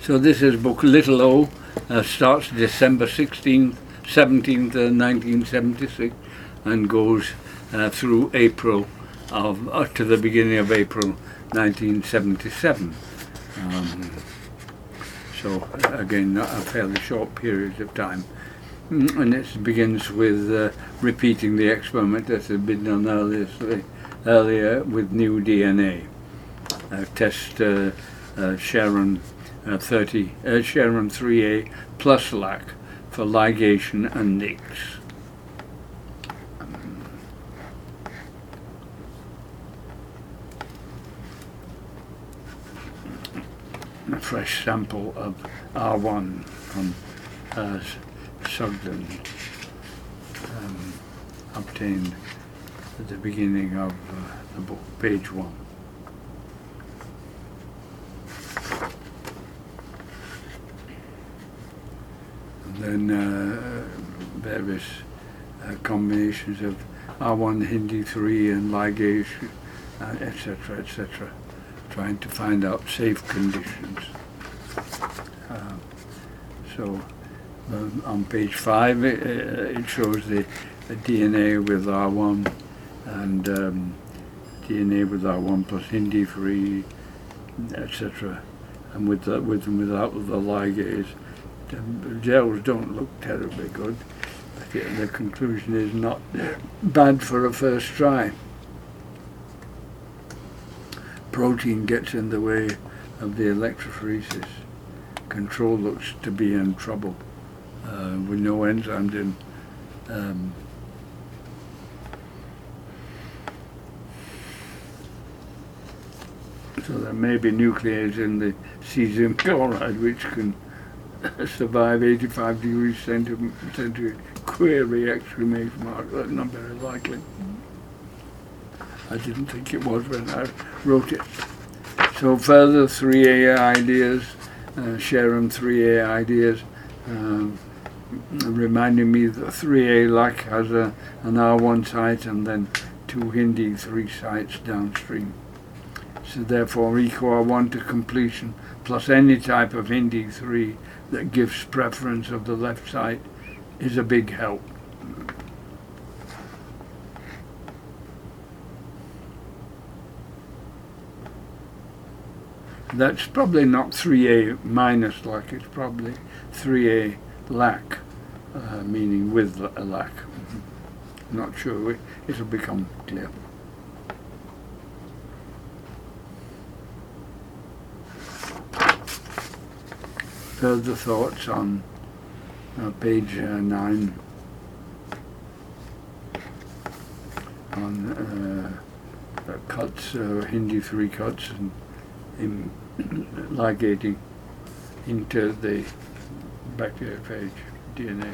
So this is book Little O, starts December 17th, 1976, and goes through April to the beginning of April 1977. So again, a fairly short period of time. And it begins with repeating the experiment that had been done earlier with new DNA. Test Sharon 3A plus lac for ligation and NICs. A fresh sample of R1 from Sugden, obtained at the beginning of the book, page 1. And then various combinations of R1 Hindi 3 and ligation, etc., etc., trying to find out safe conditions. So on page 5 it shows the DNA with R1 and DNA with R1 plus Hindi 3, etc., and with and without the ligase. The gels don't look terribly good. The conclusion is not bad for a first try. Protein gets in the way of the electrophoresis. Control looks to be in trouble with no enzymes in. So there may be nuclease in the cesium chloride which can survive 85 degrees centigrade, query exclamation mark. That's not very likely. I didn't think it was when I wrote it. So further 3A ideas, Sharon 3A ideas, reminding me that 3A lac has an R1 site and then 2 Hindi 3 sites downstream. So therefore equal R1 to completion plus any type of Hindi 3 that gives preference of the left site is a big help. That's probably not 3A minus lac, it's probably 3A lac, meaning with a lac. Not sure, it'll become clear. Further thoughts on page 9 on cuts, Hindi 3 cuts, and in ligating into the bacteriophage DNA.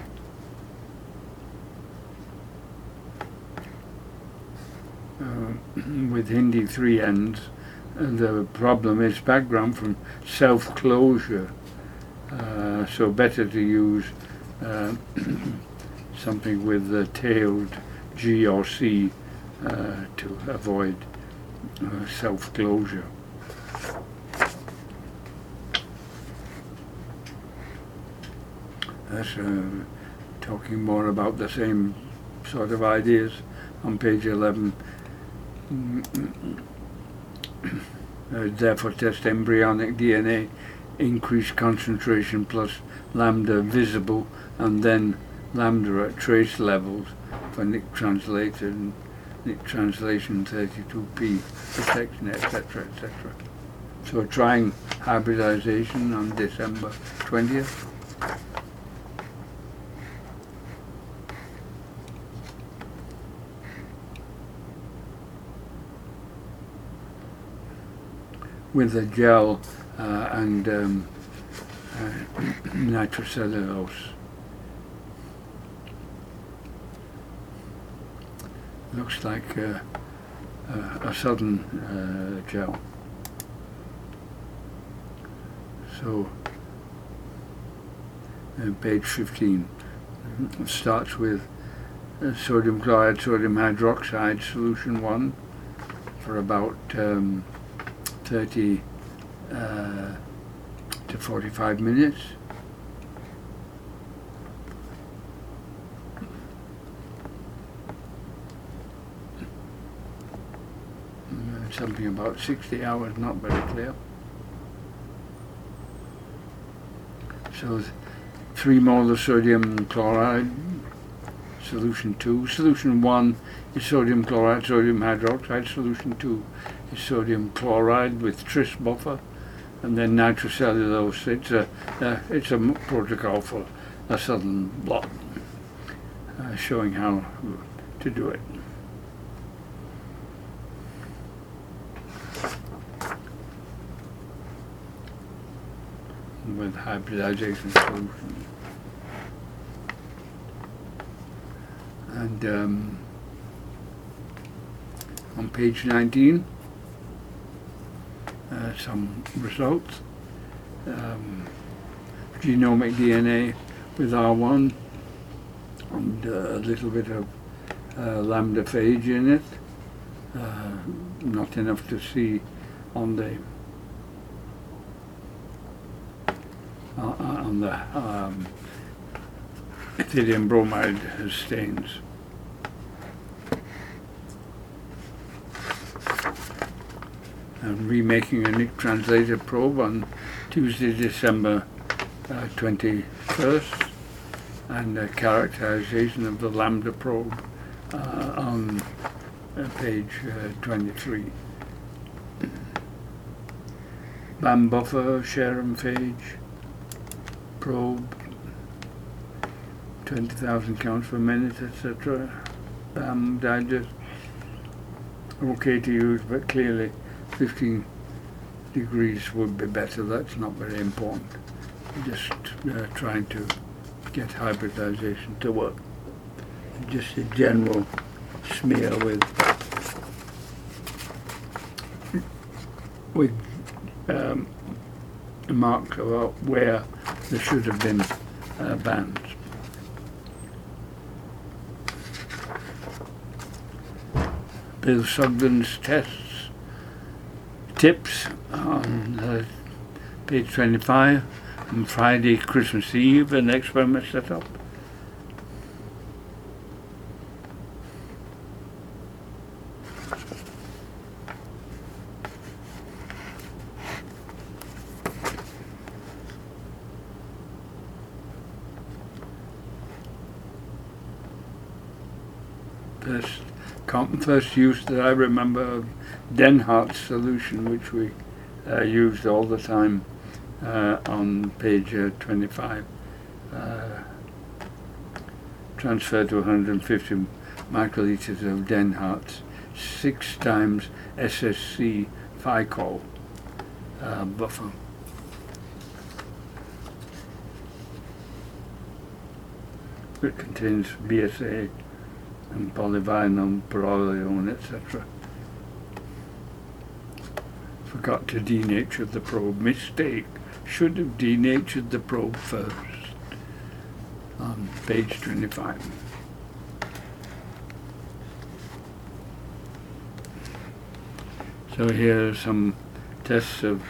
With Hindi 3 ends, the problem is background from self-closure. So better to use something with the tailed G or C to avoid self-closure. That's talking more about the same sort of ideas on page 11. Therefore test embryonic DNA, increase concentration plus lambda visible, and then lambda at trace levels for Nick translated and Nick translation 32p protection, etc., etc. So trying hybridization on December 20th. With a gel and nitrocellulose. Looks like a southern gel. So page 15 starts with sodium chloride, sodium hydroxide solution 1 for about 30 to to 45 minutes. Something about 60 hours, not very clear. So 3 moles of sodium chloride, solution 2. Solution 1 is sodium chloride, sodium hydroxide. Solution 2 is sodium chloride with tris buffer, and then nitrocellulose. It's a protocol for a southern blot, showing how to do it. With hybridization solution. And on page 19, some results. Genomic DNA with R1 and a little bit of lambda phage in it. Not enough to see on the ethylium bromide stains. I'm remaking a Nick Translator probe on Tuesday, December 21st, and a characterization of the lambda probe on page 23. BAM buffer, Sharon phage probe, 20,000 counts per minute, etc. BAM digest, okay to use, but clearly 15 degrees would be better. That's not very important. Just trying to get hybridization to work. Just a general smear with a mark about where there should have been bands. Bill Sugden's tests, tips on page 25. On Friday, Christmas Eve, an experiment set up. First use that I remember of Denhart's solution, which we used all the time on page 25. Transfer to 150 microliters of Denhart's 6 times SSC Ficol buffer. It contains BSA and polyvinyl, pyrrolidone, etc. Forgot to denature the probe. Mistake. Should have denatured the probe first. On page 25. So here are some tests of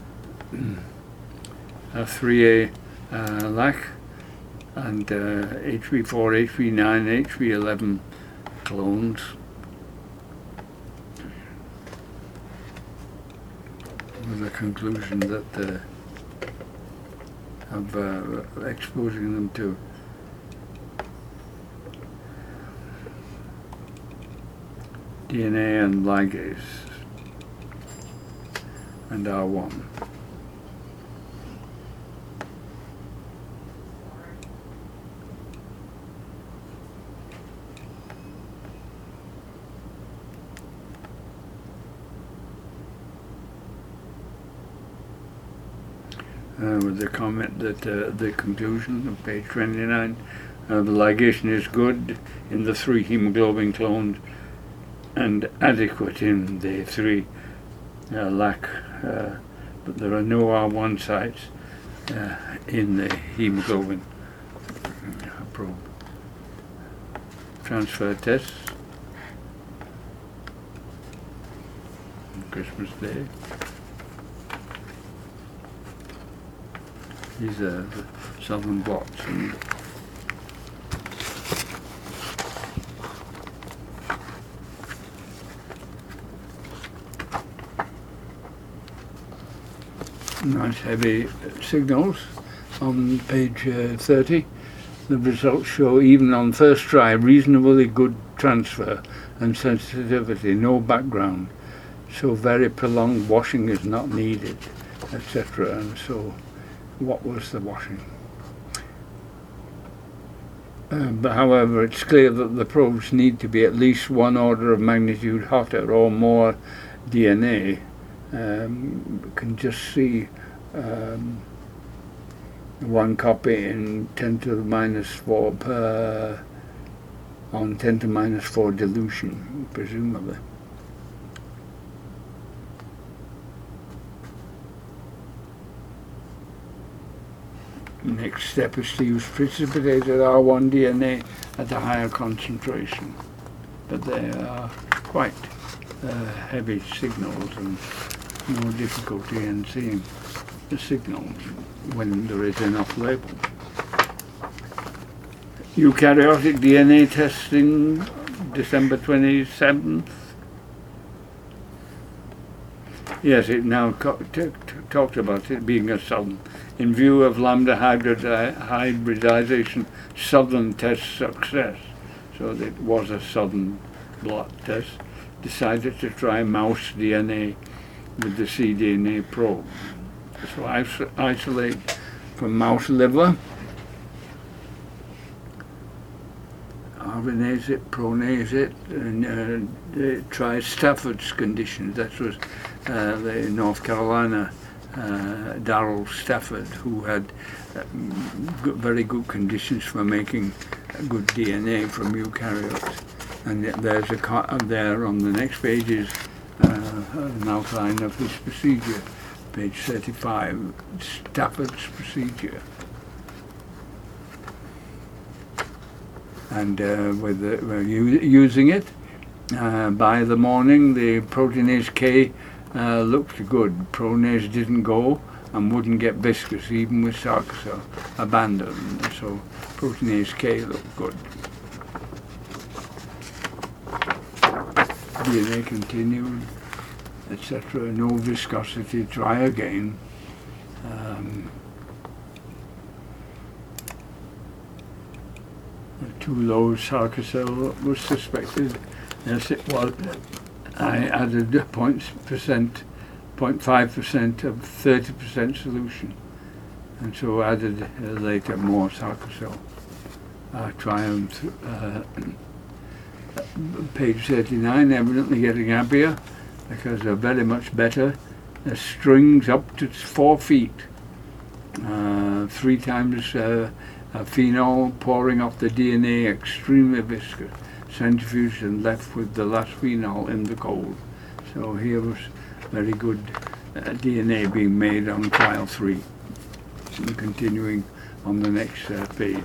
3A lac and HV4, HV9, HV11 clones. With the conclusion that of exposing them to DNA and ligase and R1. With the comment that the conclusion of page 29, the ligation is good in the 3 hemoglobin clones and adequate in the 3 lac, but there are no R1 sites in the hemoglobin probe. Transfer tests. Christmas Day. These are the southern blots. And nice heavy signals on page 30. The results show, even on first try, reasonably good transfer and sensitivity, no background. So very prolonged washing is not needed, etc. And so, what was the washing? But however, it's clear that the probes need to be at least one order of magnitude hotter or more DNA. We can just see one copy in 10 to the minus 4 per on 10 to minus 4 dilution, presumably. Next step is to use precipitated R1 DNA at a higher concentration, but they are quite heavy signals and no difficulty in seeing the signals when there is enough label. Eukaryotic DNA testing, December 27th. Yes, it now talked about it being a southern. In view of lambda hybridization, southern test success. So it was a southern blot test. Decided to try mouse DNA with the cDNA probe. So isolate from mouse liver, RNase it, pronase it, and try Stafford's conditions. That was the North Carolina Darrell Stafford, who had very good conditions for making good DNA from eukaryotes. And there's there on the next page is an outline of his procedure, page 35, Stafford's procedure. And using it by the morning, the proteinase K looked good. Pronase didn't go and wouldn't get viscous even with sarcosyl abandoned. So proteinase K looked good. DNA continued, etc. No viscosity. Try again. Too low sarcosyl was suspected. Yes, it was. I added 0.5% of 30% solution, and so added later more sarcosyl. Triumph. Page 39, evidently getting happier because they're very much better. The strings up to 4 feet, 3 times phenol pouring off the DNA, extremely viscous. Centrifuge and left with the last phenol in the cold. So here was very good DNA being made on trial 3. And continuing on the next page,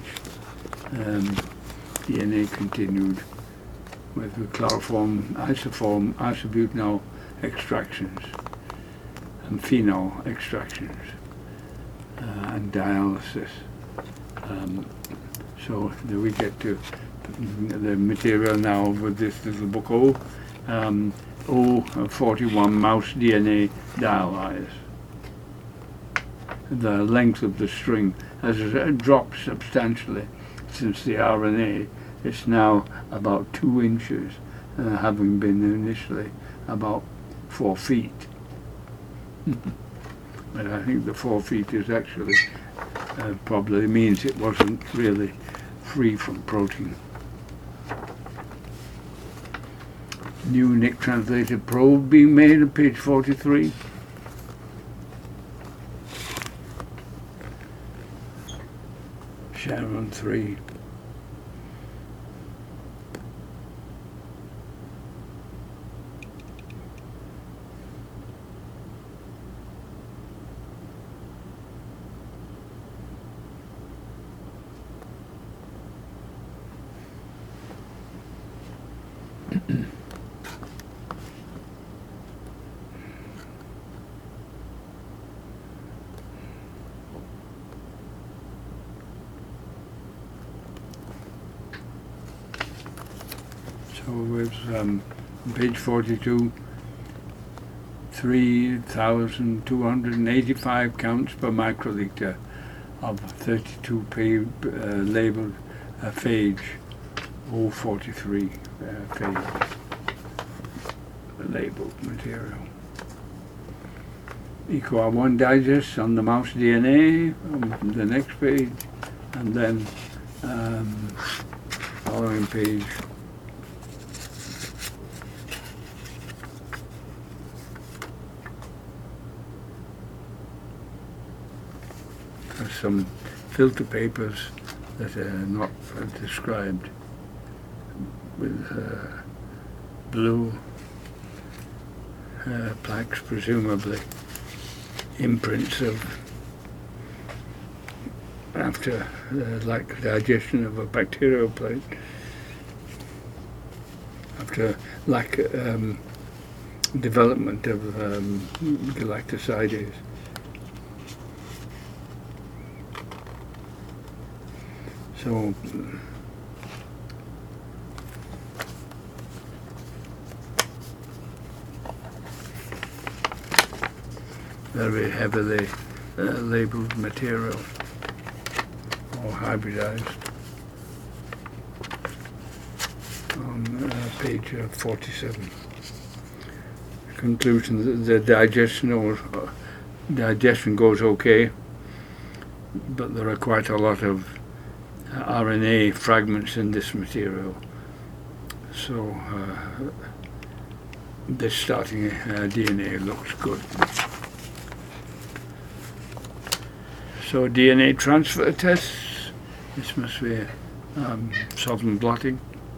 DNA continued with the chloroform, isoform, isobutanol extractions and phenol extractions and dialysis. So then we get to the material now with this little book O41 mouse DNA dialyzed. The length of the string has dropped substantially since the RNA. It's now about 2 inches, having been initially about 4 feet. But I think the 4 feet is actually probably means it wasn't really free from protein. New Nick translated probe being made on page 43. Sharon 3. So it's page 42, 3,285 counts per microliter of 32 labeled phage, 043 phage labeled material. EcoR1 digest on the mouse DNA on the next page, and then following page some filter papers that are not described with blue plaques, presumably imprints of after like digestion of a bacterial plate, after lack development of galactosidase. So very heavily labeled material or hybridized on page 47. Conclusion: the digestion goes okay, but there are quite a lot of RNA fragments in this material, so this starting DNA looks good. So DNA transfer tests. This must be southern blotting.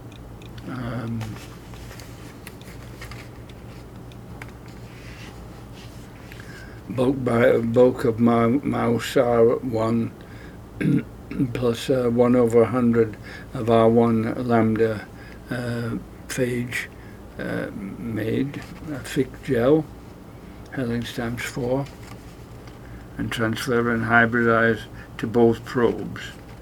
Bulk of mouse R1 plus 1/100 of R1 lambda phage made a thick gel, Helix times 4, and transfer and hybridize to both probes.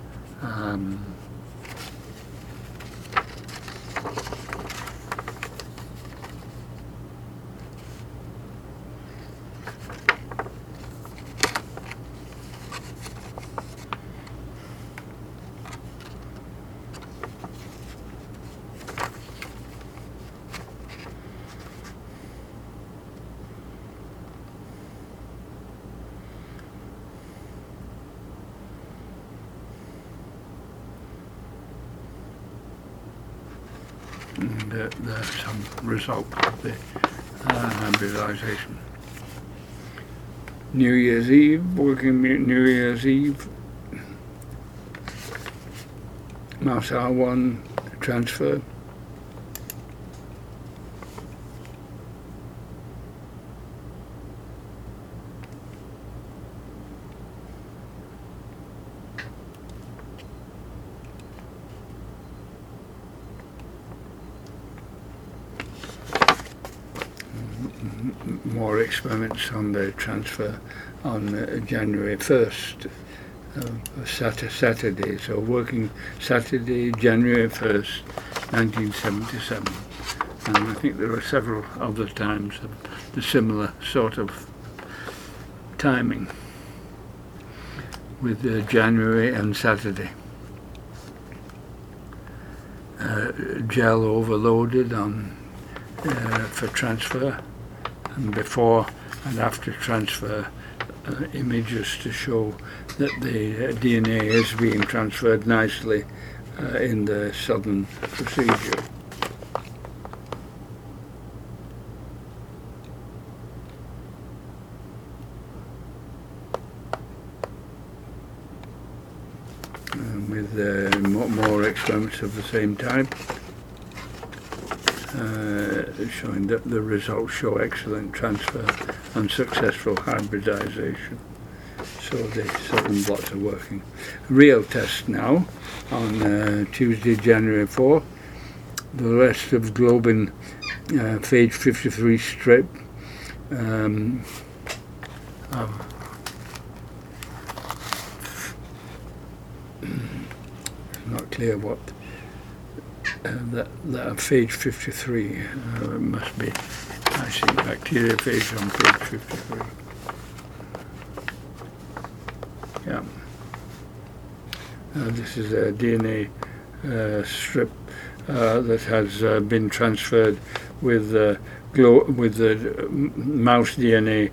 And there's some result of the hybridization. New Year's Eve, working New Year's Eve, mouse R1 transfer. More experiments on the transfer on January 1st, Saturday, so working Saturday, January 1st, 1977. And I think there are several other times of the similar sort of timing with January and Saturday. Gel overloaded on for transfer, and before and after transfer images to show that the DNA is being transferred nicely in the southern procedure. With more experiments of the same type. Showing that the results show excellent transfer and successful hybridization. So the southern blots are working. Real test now on Tuesday, January 4. The rest of globin phage 53 strip. Not clear what that phage 53 must be, I see, bacteriophage on page 53. Yeah. This is a DNA strip that has been transferred with the mouse DNA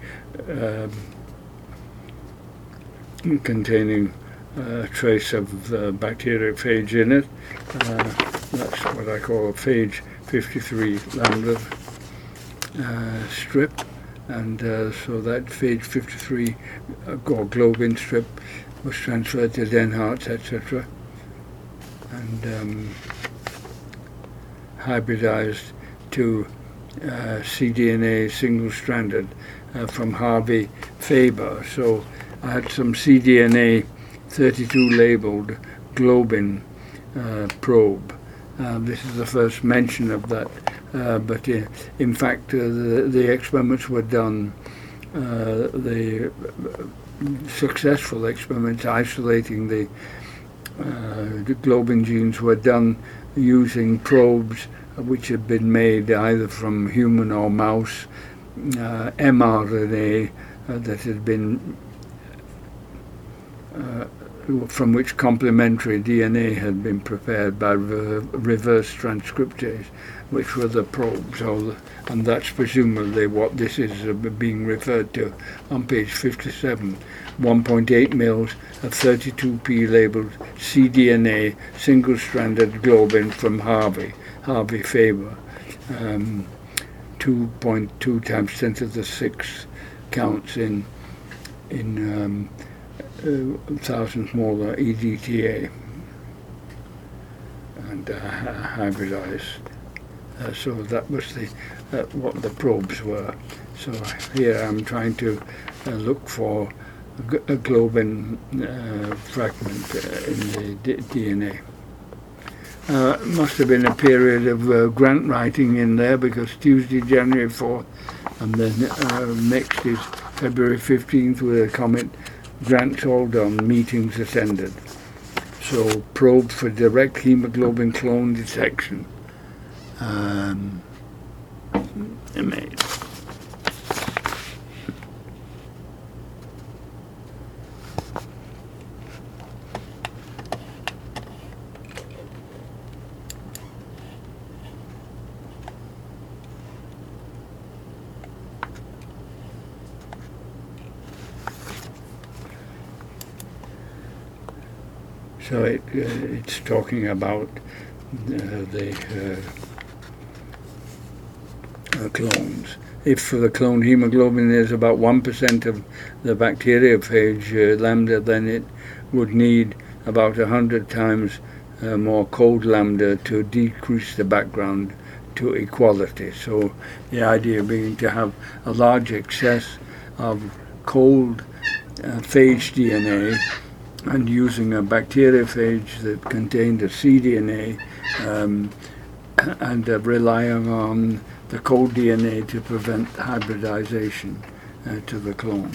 containing a trace of bacteriophage in it. That's what I call a phage 53 lambda strip, and so that phage 53 or globin strip was transferred to Denhart's, etc., and hybridized to cDNA single-stranded from Harvey Faber. So I had some cDNA 32 labeled globin probe. This is the first mention of that, but in fact the experiments were done, the successful experiments isolating the globin genes were done using probes which had been made either from human or mouse mRNA that had been from which complementary DNA had been prepared by reverse transcriptase, which were the probes, and that's presumably what this is being referred to on page 57. 1.8 mils of 32P labeled cDNA single-stranded globin from Harvey Faber, 2.2 times 10 to the 6 counts in 1,000 molar EDTA, and hybridized. So that was what the probes were. So here I'm trying to look for a globin fragment in the DNA. Must have been a period of grant writing in there, because Tuesday, January 4th, and then next is February 15th with a comment, grants all done, meetings attended. So probe for direct hemoglobin clone detection. Made. So it's talking about the clones. If for the clone hemoglobin is about 1% of the bacteriophage lambda, then it would need about 100 times more cold lambda to decrease the background to equality. So the idea being to have a large excess of cold phage DNA, and using a bacteriophage that contained a cDNA, and relying on the cold DNA to prevent hybridization to the clone.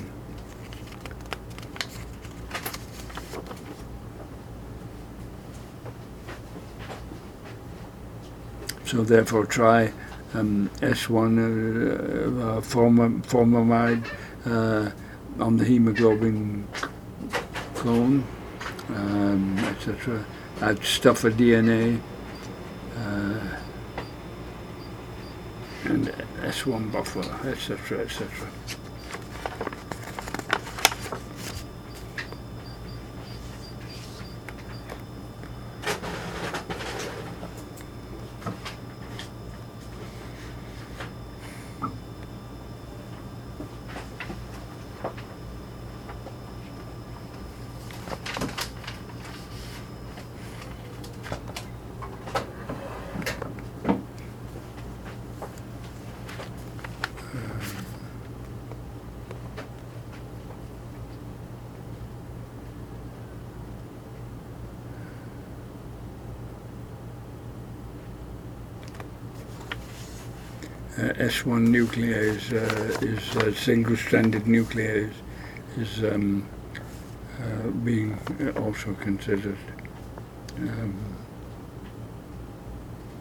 So therefore try S1 formamide on the hemoglobin clone, etc. Add stuffer DNA and S1 buffer, etc., etc. S1 nuclease is a single-stranded nuclease, is being also considered.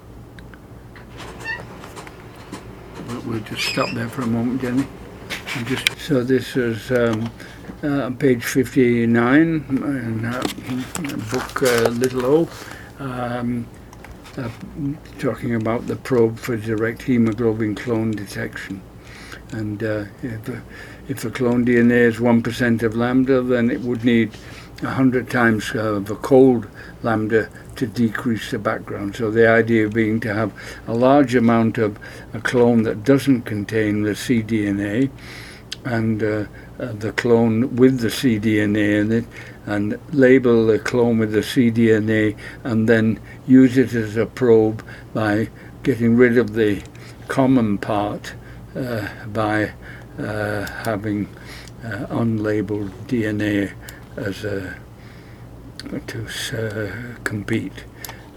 we'll just stop there for a moment, Jenny. So this is page 59 in book Little O, talking about the probe for direct hemoglobin clone detection. And if a clone DNA is 1% of lambda, then it would need 100 times of a cold lambda to decrease the background. So the idea being to have a large amount of a clone that doesn't contain the cDNA, and the clone with the cDNA in it, and label the clone with the cDNA, and then use it as a probe by getting rid of the common part by having unlabeled DNA as to compete.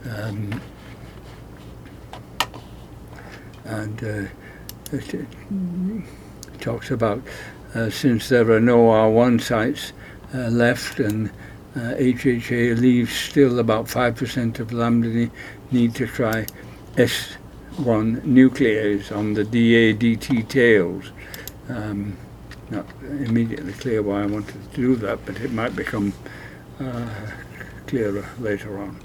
It talks about since there are no R1 sites left, and HHA leaves still about 5% of lambda, need to try S1 nuclease on the DA-DT tails. Not immediately clear why I wanted to do that, but it might become clearer later on.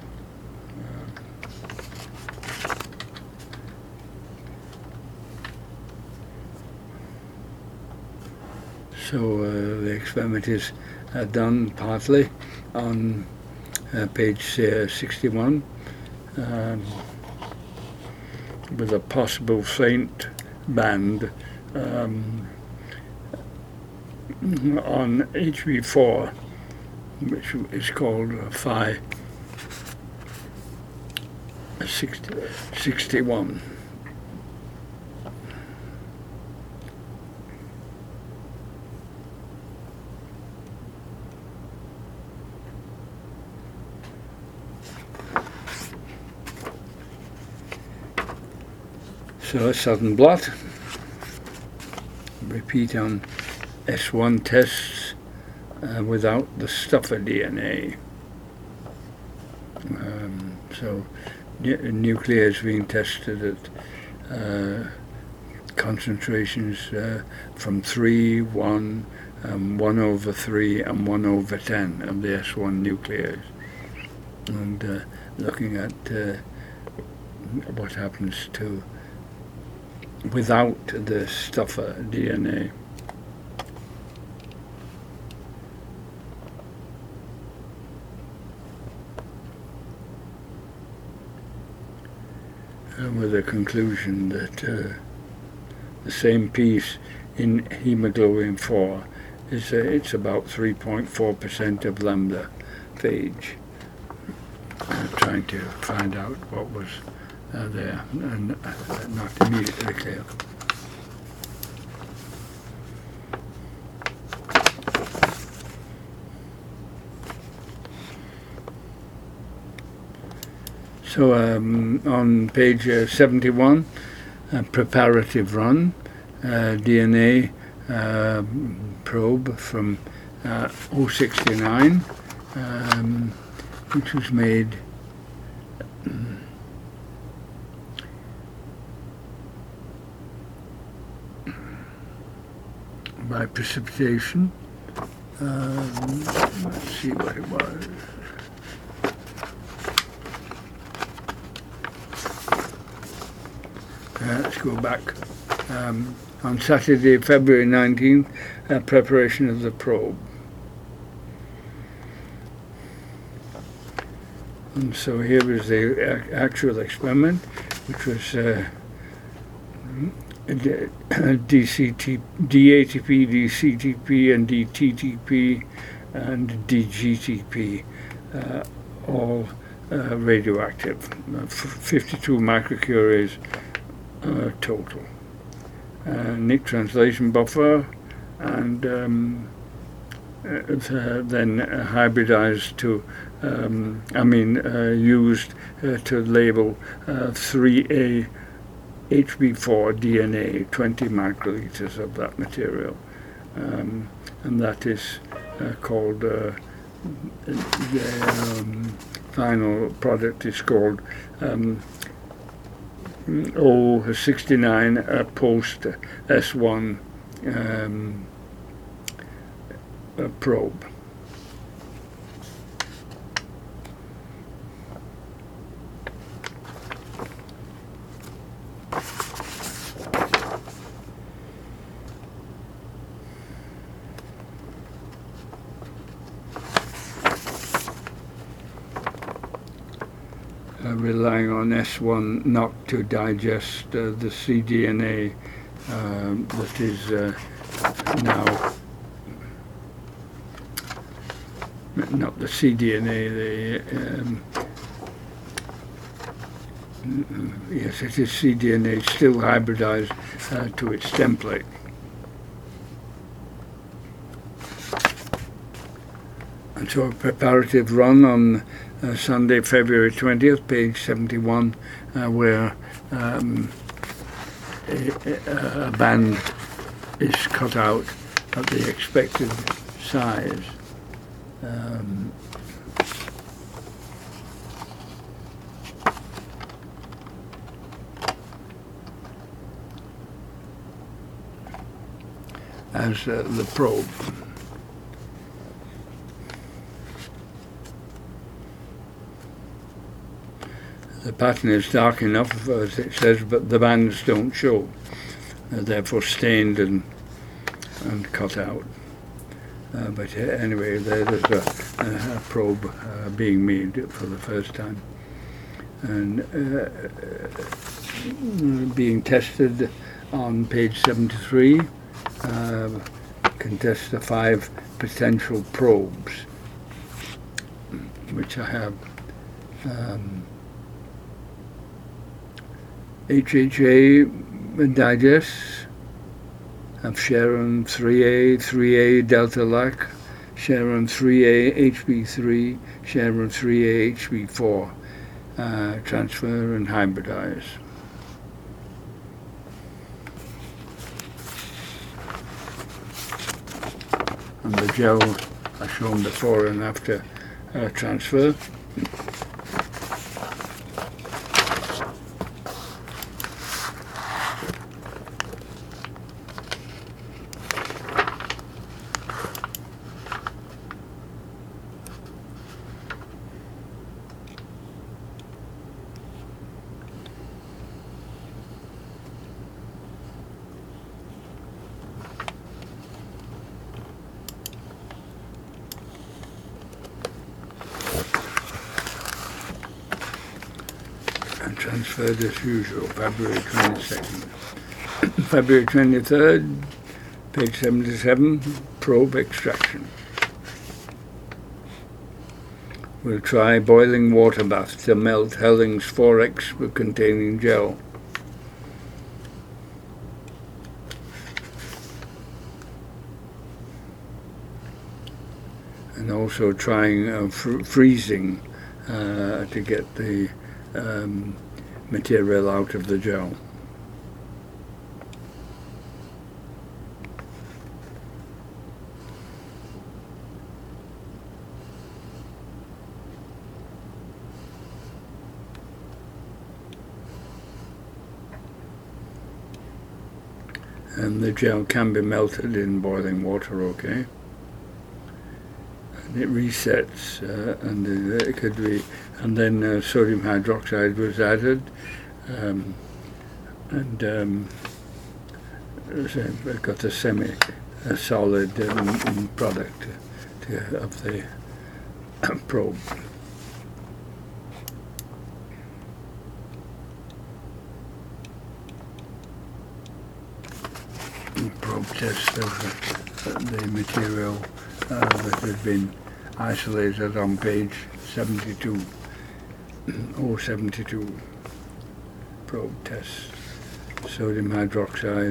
So the experiment is done partly on page 61 with a possible faint band on HB4, which is called Phi 61. So a sudden blot. Repeat on S1 tests without the stuffer DNA. So nuclear is being tested at concentrations from 3, 1, 1/3, and 1/10 of the S1 nuclease, and looking at what happens to without the stuffer DNA. With a conclusion that the same piece in hemoglobin 4 is it's about 3.4% of lambda phage. Trying to find out what was there, and not immediately clear. So on page 71, preparative run, DNA probe from 069, which was made by precipitation. Let's see what it was. Let's go back. On Saturday, February 19th, preparation of the probe. And so here is the actual experiment, which was DATP, DCTP, and DTTP, and DGTP, all radioactive, 52 microcuries total. Nick translation buffer, and then hybridized to, used to label 3A HB4 DNA, 20 microliters of that material, and that is called, the final product is called 069 post S1 probe. Relying on S1 not to digest the cDNA that is now, not the cDNA, yes, it is cDNA still hybridized to its template. And so a preparative run on Sunday, February 20th, page 71, where a band is cut out at the expected size. As the probe. The pattern is dark enough, as it says, but the bands don't show. They're therefore stained and cut out. But anyway, there's a probe being made for the first time. And being tested on page 73, can test the 5 potential probes, which I have. HHA digests of Sharon 3A, 3A delta lac, Sharon 3A HB3, Sharon 3A HB4, transfer and hybridize. And the gel are shown before and after transfer. Transferred as usual, February 22nd. February 23rd, page 77, probe extraction. We'll try boiling water bath to melt Helling's 4X containing gel. And also trying freezing to get the material out of the gel. And the gel can be melted in boiling water, okay? And it resets, and it could be, and then sodium hydroxide was added, and it got a semi-solid product of the probe. Probe test of the material that has been isolated on page 72, 072. Probe test, sodium hydroxide,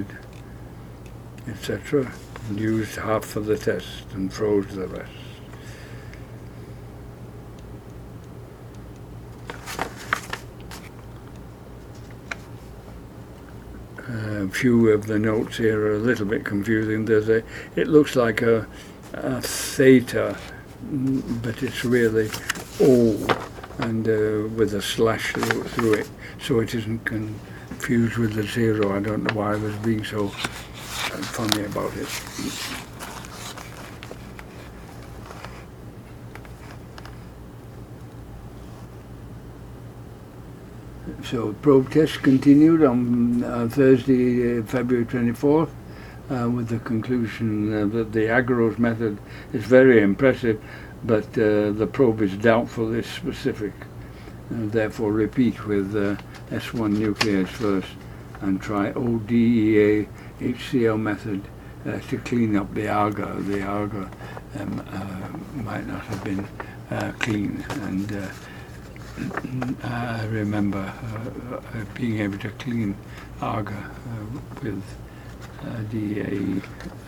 etc. And used half for the test and froze the rest. A few of the notes here are a little bit confusing. It looks like a theta, but it's really O, and with a slash through it, so it isn't confused with the 0. I don't know why I was being so funny about it. So probe test continued on Thursday, February 24th, with the conclusion that the agarose method is very impressive, but the probe is doubtful it's specific. Therefore repeat with S1 nuclease first and try ODEA HCl method to clean up the agar. The agar might not have been clean, and I remember being able to clean agar with DAE.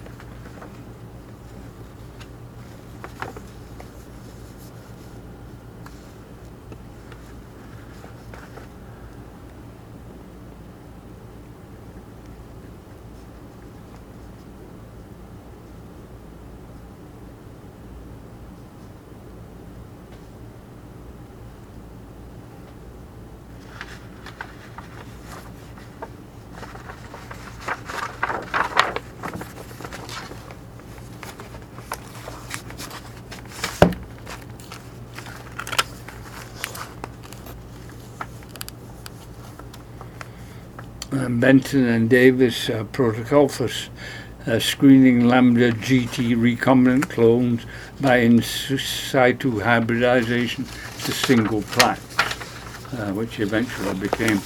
Benton and Davis protocol for screening lambda GT recombinant clones by in situ hybridization to single plaques, which eventually became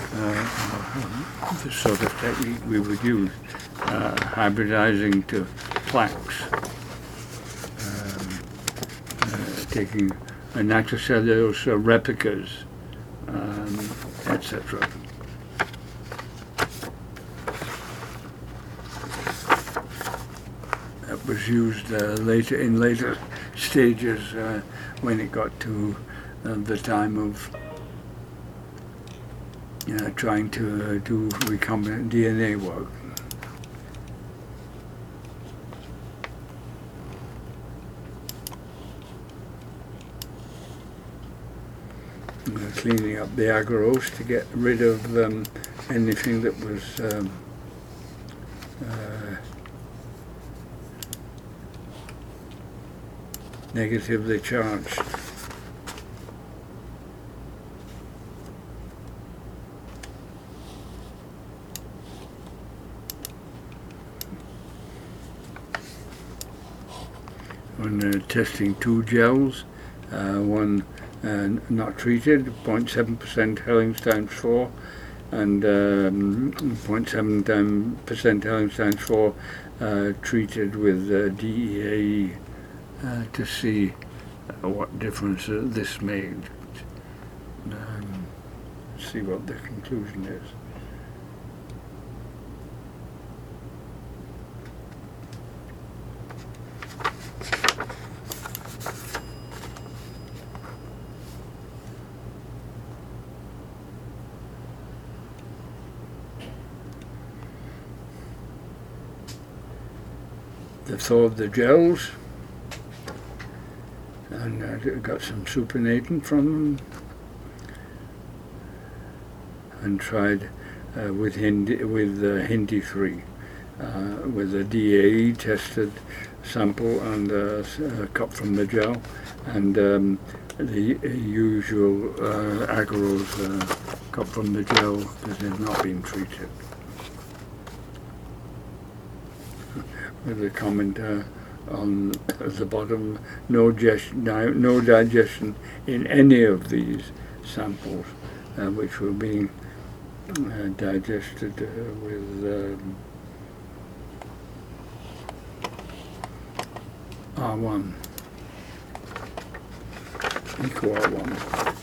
the sort of technique we would use, hybridizing to plaques, taking nitrocellulose replicas, etc. Was used later stages when it got to the time of trying to do recombinant DNA work. Cleaning up the agarose to get rid of anything that was negatively charged. When testing 2 gels, one not treated, 0.7% Hellings times 4, and 0.7% Hellings times 4 treated with DEAE. To see what difference this made. See what the conclusion is. The thaw of the gels. And got some supernatant from them, and tried with Hindi 3 with a DAE tested sample and a cup from the gel, and the usual agarose cup from the gel that has not been treated. With a comment on the bottom, no digestion in any of these samples, which were being digested with R1, EcoR1.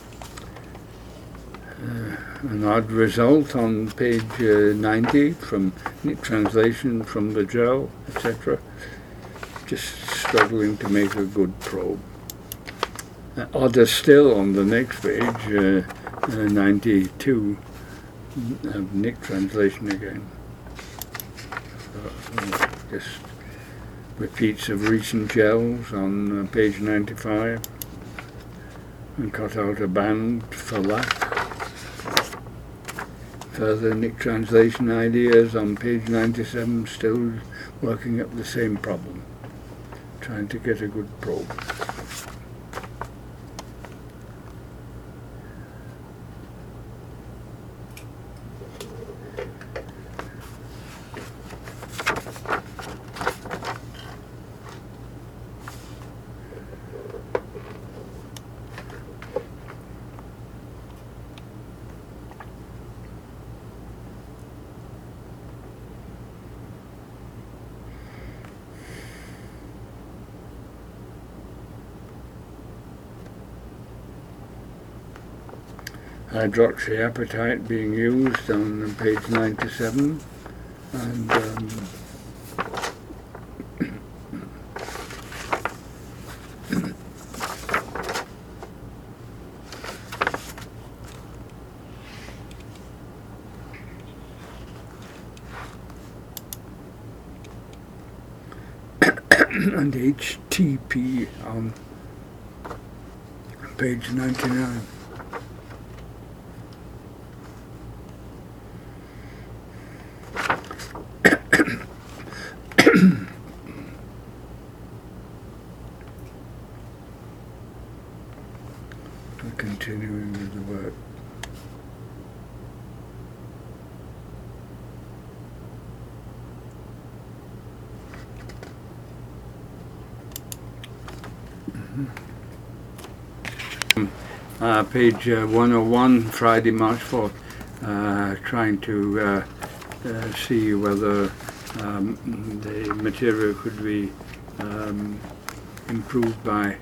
An odd result on page 90 from translation from the gel, etc. Just struggling to make a good probe. Odder still on the next page, 92, of Nick translation again. Just repeats of recent gels on page 95, and cut out a band for lack. Further Nick translation ideas on page 97, still working up the same problem, trying to get a good probe. Hydroxyapatite being used on page 97, and and HTP on page 99. Continuing with the work. Page 101, Friday, March 4th, trying to see whether the material could be improved by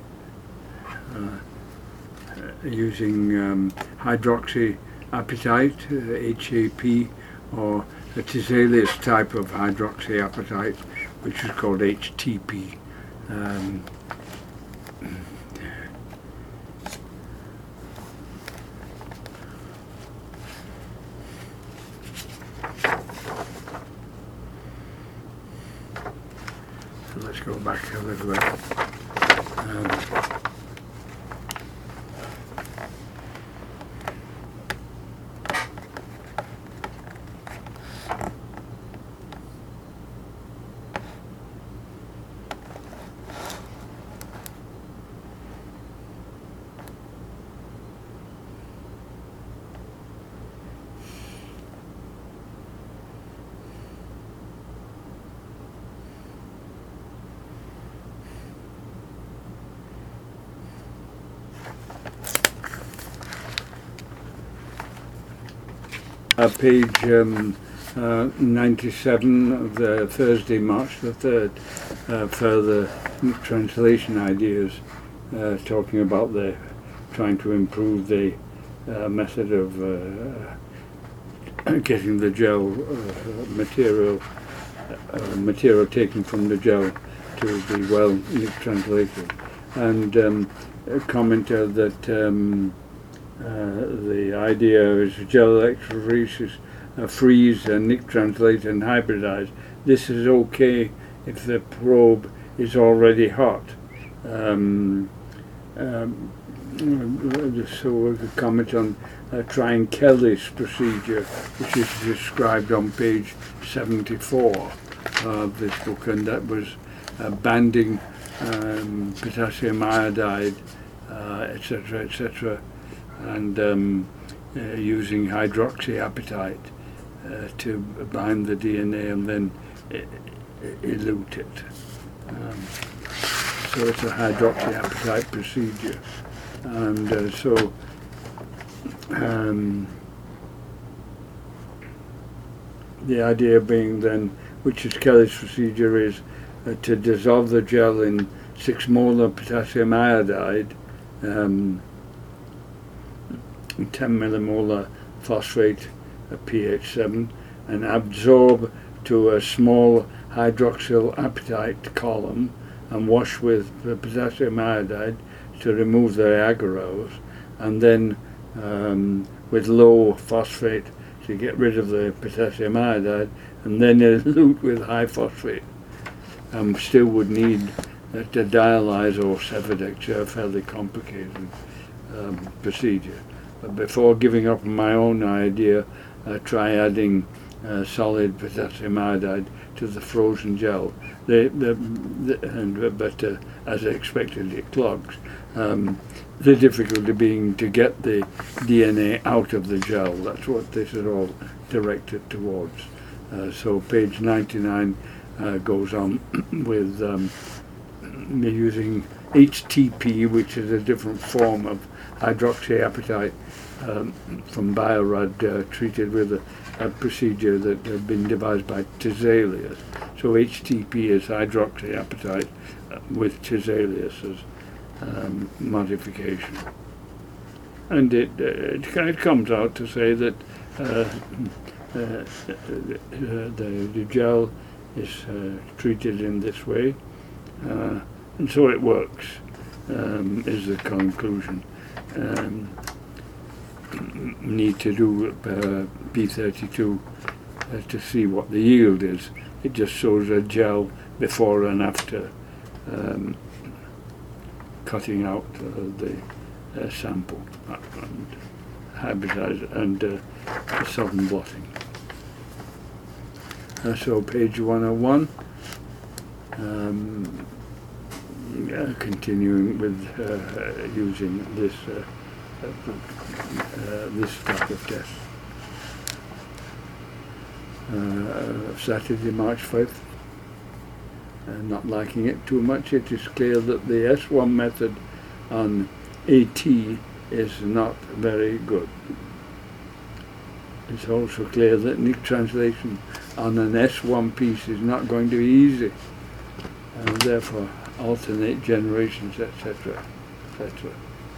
using hydroxyapatite, HAP, or a Tiselius type of hydroxyapatite, which is called HTP. So let's go back a little bit. Page 97 of the Thursday, March the 3rd, further translation ideas, talking about the trying to improve the method of getting the gel material taken from the gel to be well translated, and commented that the idea is gel electrophoresis, freeze, Nick translate and hybridize. This is okay if the probe is already hot. So we could comment on trying Kelly's procedure, which is described on page 74 of this book, and that was banding potassium iodide, etc., etc., and using hydroxyapatite to bind the DNA and then elute it. So it's a hydroxyapatite procedure, and the idea being then, which is Kelly's procedure, is to dissolve the gel in 6 molar potassium iodide, 10 millimolar phosphate, pH 7, and absorb to a small hydroxyl apatite column and wash with potassium iodide to remove the agarose, and then with low phosphate to get rid of the potassium iodide, and then elute with high phosphate. Still would need to dialyze or Cevidex, a fairly complicated procedure. But before giving up my own idea, try adding solid potassium iodide to the frozen gel. But as expected, it clogs. The difficulty being to get the DNA out of the gel. That's what this is all directed towards. So page 99 goes on with using HTP, which is a different form of hydroxyapatite from Bio-Rad, treated with a procedure that had been devised by Tiselius. So HTP is hydroxyapatite with Tiselius's modification. And it comes out to say that the gel is treated in this way, and so it works, is the conclusion. Need to do P32 to see what the yield is. It just shows a gel before and after cutting out the sample and hybridized and southern blotting. So page 101, continuing with using this type of test. Saturday, March 5th. Not liking it too much. It is clear that the S1 method on AT is not very good. It's also clear that Nick translation on an S1 piece is not going to be easy, and therefore alternate generations, etc., etc.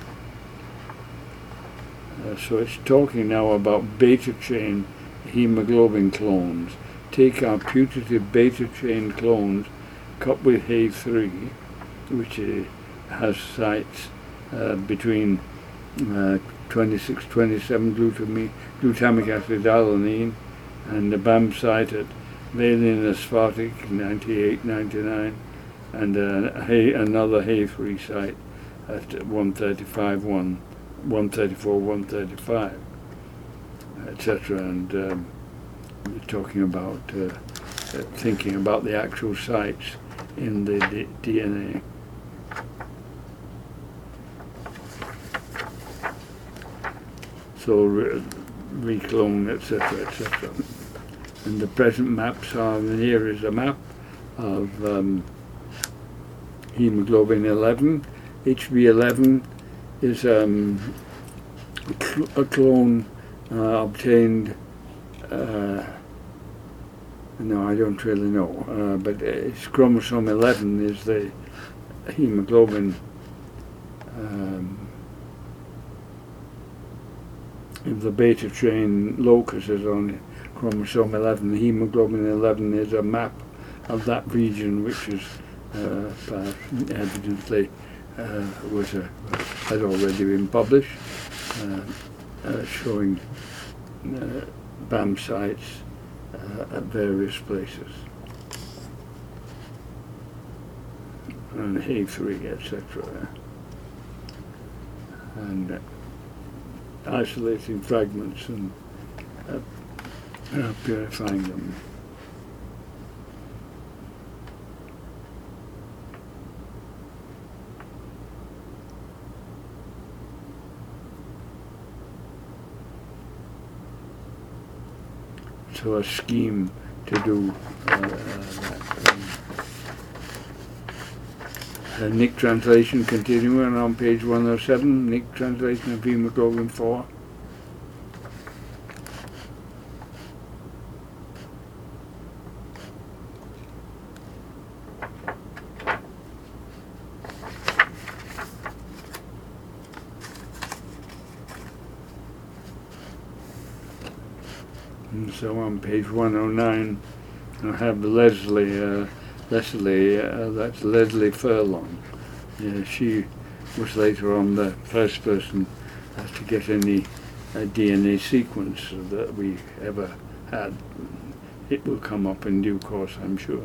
So it's talking now about beta chain hemoglobin clones. Take our putative beta chain clones, cut with HA3, which has sites between 26, 27 glutamic acid alanine, and the BAM site at valine aspartic 98, 99, and another HA3 site at 135, 134, 135, etc. And we're talking about thinking about the actual sites in the DNA. So reclone, etc., etc. And the present maps are, here is a map of hemoglobin 11. HB11 is a clone obtained, no, I don't really know, but it's chromosome 11 is the hemoglobin. If the beta chain locus is on chromosome 11, hemoglobin 11 is a map of that region, which is evidently had already been published, showing BAM sites at various places, and HA3, etc. And isolating fragments and purifying them. So a scheme to do that. Nick translation continuing on page 107, Nick translation of hemoglobin 4. And so on page 109, I have Leslie, that's Leslie Furlong. She was later on the first person to get any DNA sequence that we ever had. It will come up in due course, I'm sure.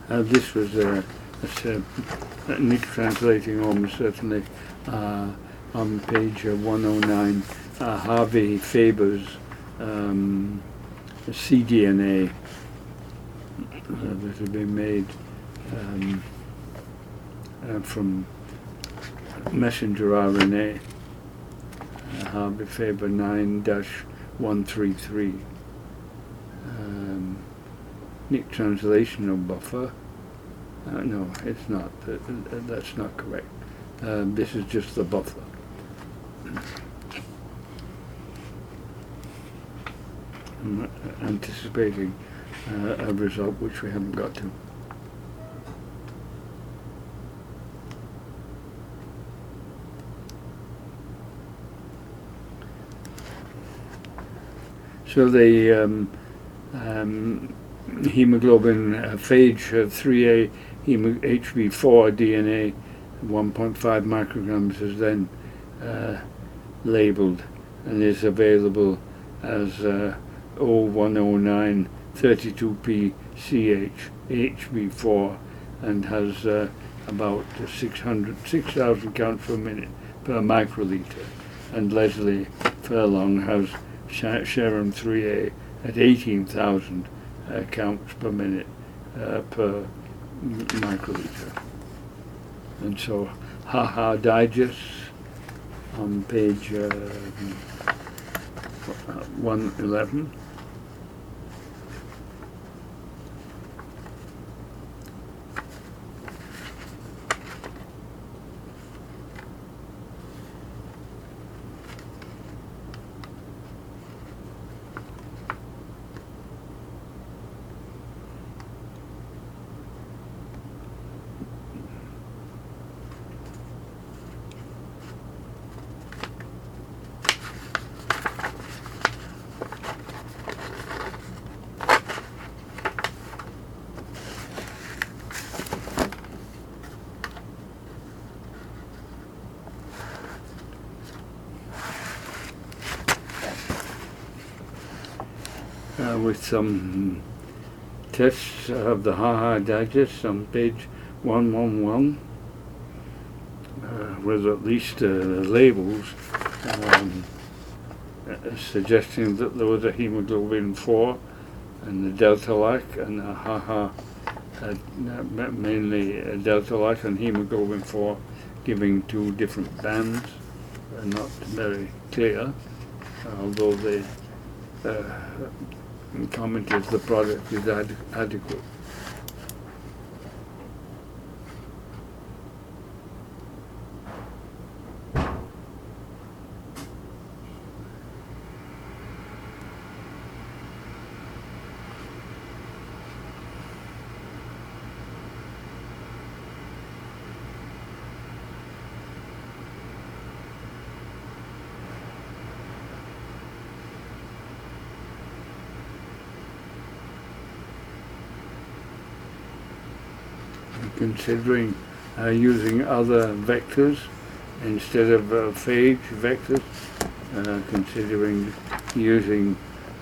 This was Nick translating almost certainly on page 109, Harvey Faber's cDNA that had been made from messenger RNA, Harvey Faber 9-133. Nick translational buffer. No, it's not. That's not correct. This is just the buffer. I'm anticipating a result which we haven't got to. So the hemoglobin phage 3A HB4 DNA 1.5 micrograms is then labeled and is available as 0109 32P CH HB4 and has about 6,000 counts per minute per microliter, and Leslie Furlong has Sharon 3A at 18,000 counts per minute per microliter. And so HaHa Digest on page 111. With some tests of the HaHa Digest on page 111, with at least labels suggesting that there was a hemoglobin 4 and the delta-like, and the HaHa mainly delta-like and hemoglobin 4 giving two different bands. Not very clear, although they commented the product is adequate. Considering using other vectors instead of phage vectors, considering using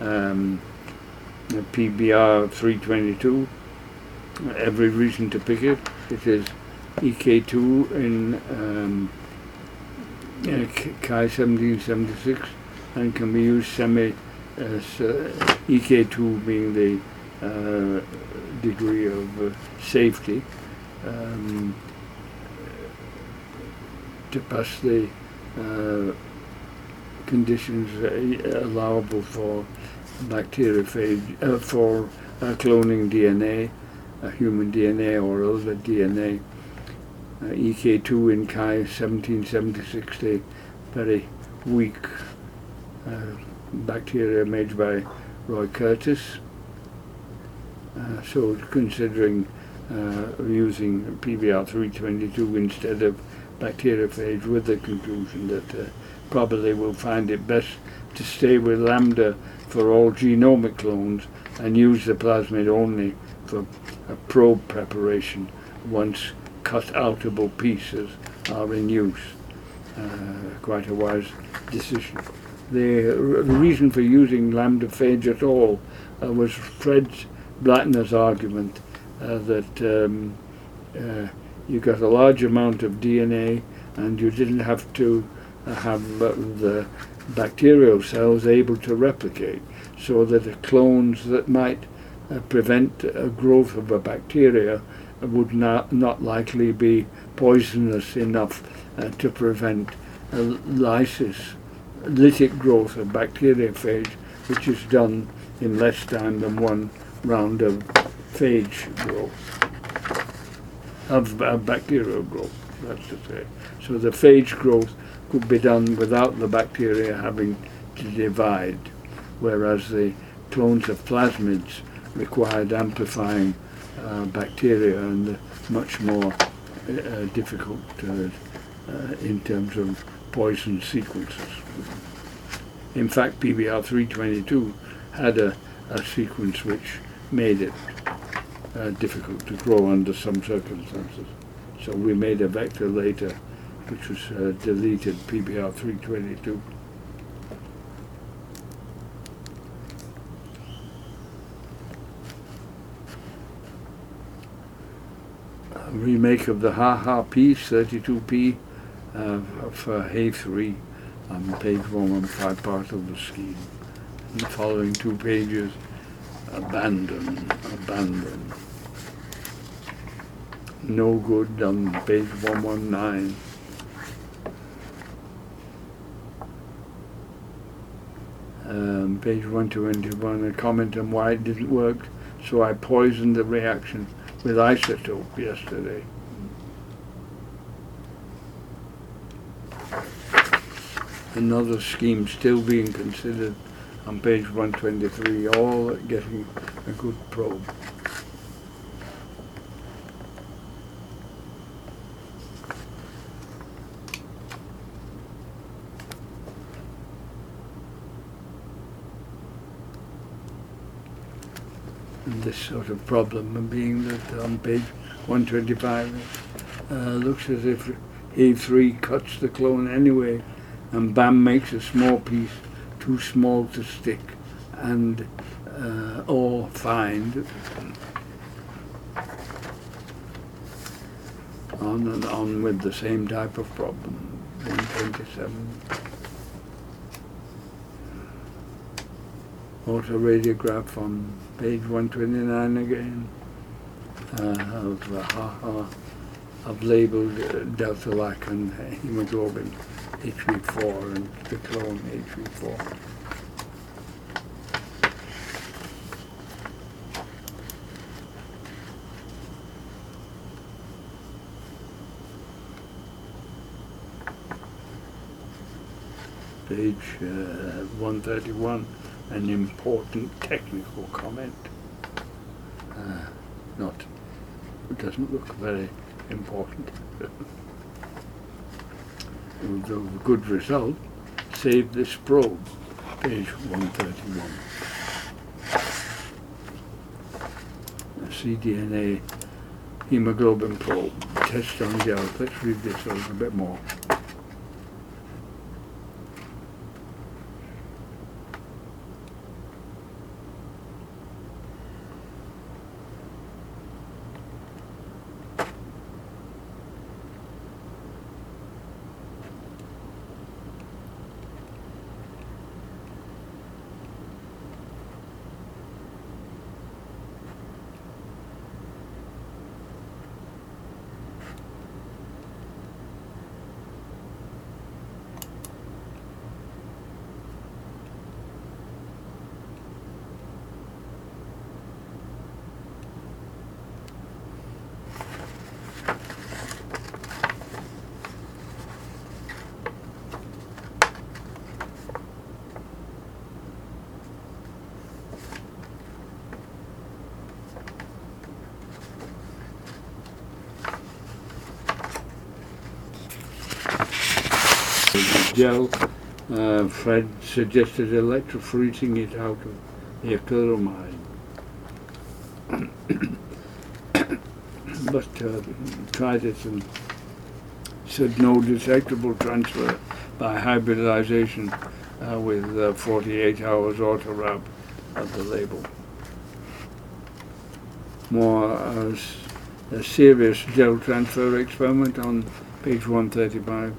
PBR 322. Every reason to pick it. It is EK2 in Chi 1776 and can be used semi as EK2 being the degree of safety to pass the conditions allowable for bacteriophage, for cloning DNA, human DNA or other DNA. EK2 in Chi 1776, a very weak bacteria made by Roy Curtis. So considering using PBR 322 instead of bacteriophage, with the conclusion that probably we'll find it best to stay with lambda for all genomic clones and use the plasmid only for a probe preparation once cut-outable pieces are in use. Quite a wise decision. The reason for using lambda phage at all was Fred Blattner's argument that you got a large amount of DNA, and you didn't have to have the bacterial cells able to replicate, so that the clones that might prevent growth of a bacteria would not likely be poisonous enough to prevent lytic growth of bacteriophage, which is done in less time than one round of phage growth, of bacterial growth, that's to say. So the phage growth could be done without the bacteria having to divide, whereas the clones of plasmids required amplifying bacteria and much more difficult in terms of poison sequences. In fact, PBR322 had a sequence which made it difficult to grow under some circumstances. So we made a vector later which was deleted PBR322. A remake of the HaHa piece, 32p, for HA3 on page 115, part of the scheme. And the following 2 pages, abandon. No good on page 119. Page 121, a comment on why it didn't work, so I poisoned the reaction with isotope yesterday. Another scheme still being considered on page 123, all getting a good probe. And this sort of problem being that on page 125 looks as if A3 cuts the clone anyway, and BAM makes a small piece too small to stick and or find. On and on with the same type of problem. 127. Autoradiograph on page 129 again. I've labeled delta lac and hemoglobin HV4 and the clone HV4. Page 131, an important technical comment. It doesn't look very important. The good result, save this probe, page 131. A cDNA hemoglobin probe, test on gel. Let's read this a little bit more. Gel, Fred suggested electrophoreting it out of the acrylamide. But tried it and said no detectable transfer by hybridization with 48 hours auto-wrap of the label. more a serious gel transfer experiment on page 135.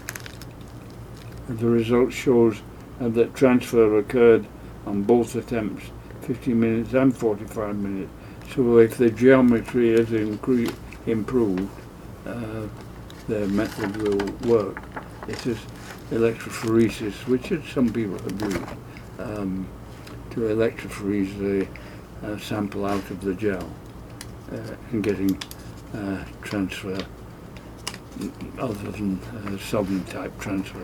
The result shows that transfer occurred on both attempts, 15 minutes and 45 minutes. So if the geometry is improved, the method will work. It is electrophoresis, which some people have used, to electrophoresis the sample out of the gel and getting transfer other than solvent type transfer.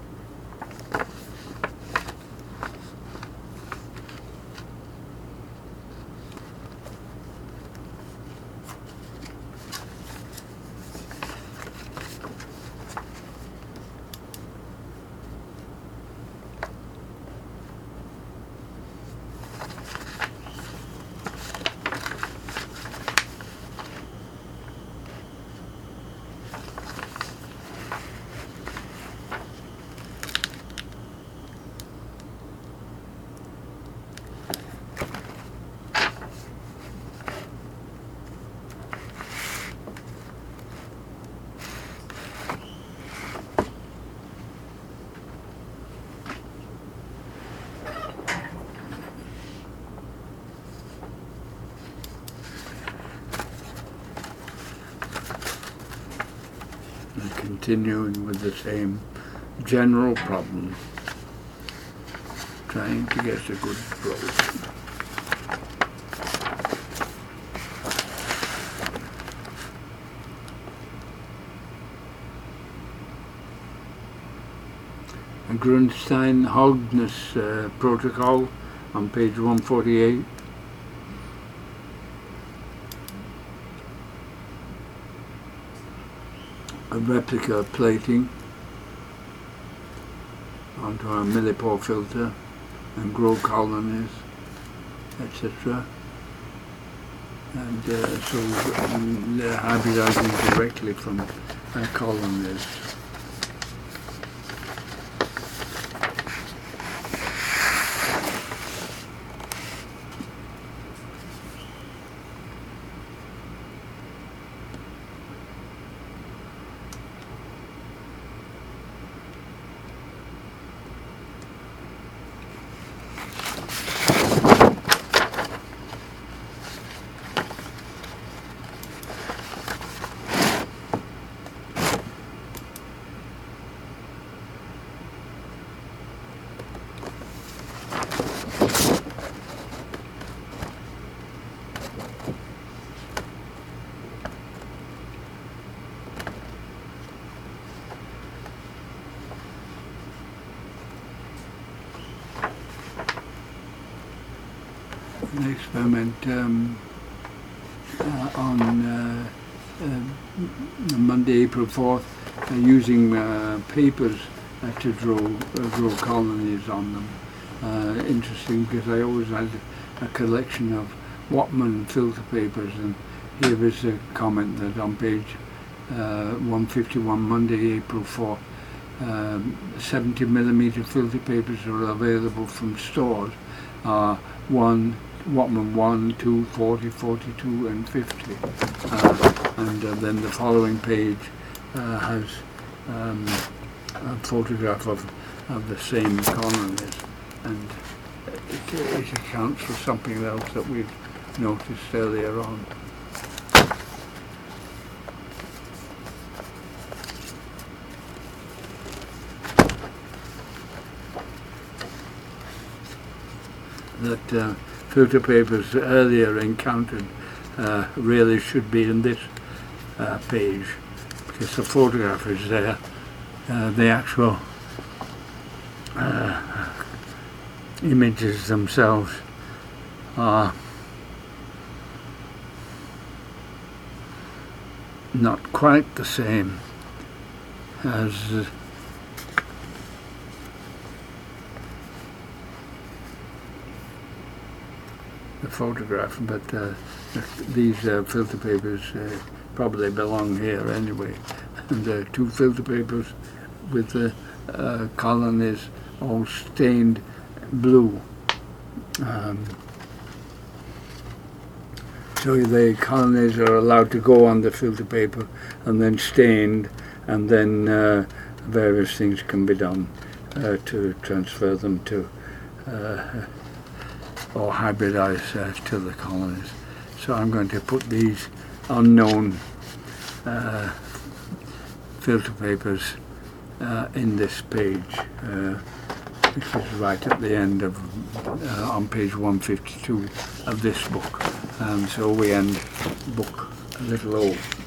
Continuing with the same general problem, trying to get a good growth. A Grunstein-Holness protocol on page 148. A replica plating onto a millipore filter and grow colonies, etc. And so they're hybridizing directly from colonies. An experiment on Monday, April 4th, using papers to grow colonies on them. Interesting, because I always had a collection of Whatman filter papers, and here is a comment that on page 151, Monday, April 4th, 70mm filter papers are available from stores. Whatman 1, 2, 40, 42 and 50. And then the following page has a photograph of the same colonies, and it accounts for something else that we've noticed earlier on. That filter papers earlier encountered really should be in this page, because the photograph is there. The actual images themselves are not quite the same as the photograph, but these filter papers probably belong here anyway. And two filter papers with the colonies all stained blue. So the colonies are allowed to go on the filter paper and then stained, and then various things can be done to transfer them to or hybridize to the colonies. So I'm going to put these unknown filter papers in this page, which is right at the end of on page 152 of this book, and so we end book a little old.